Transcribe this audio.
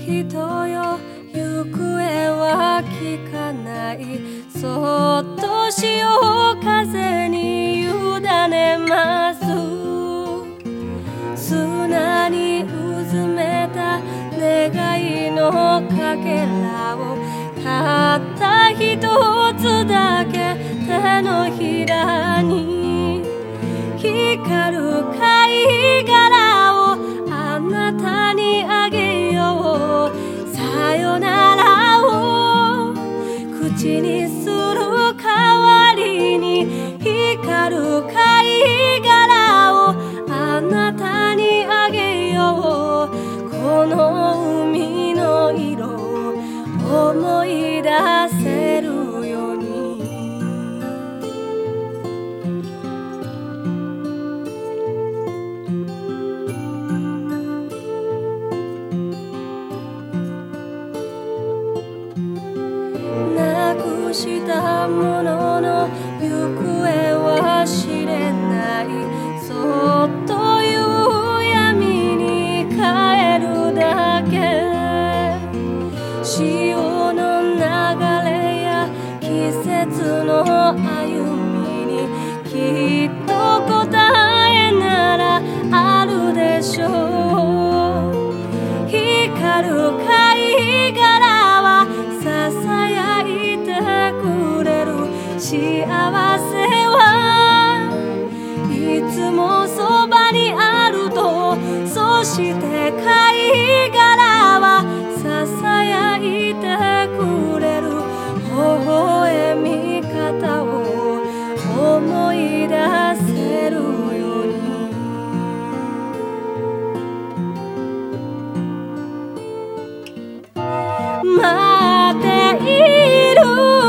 人よ行方は聞かない、そっと潮風に委ねます。砂にうずめた願いのかけらをたった一つだけ手のひらに、光る貝殻をあなたにあげよう。さよならを口にする代わりに、光る貝殻をあなたにあげよう。この海の色を思い出せるように。なくしたものの行方は知れない、そっと夕闇に帰るだけ。潮の流れや季節の歩みにきっと答えならあるでしょう。光る貝殻はささやいてくれる。幸せはいつもそばにあると。そして貝殻はささやいてくれる。微笑み方を思い出せるように。待っている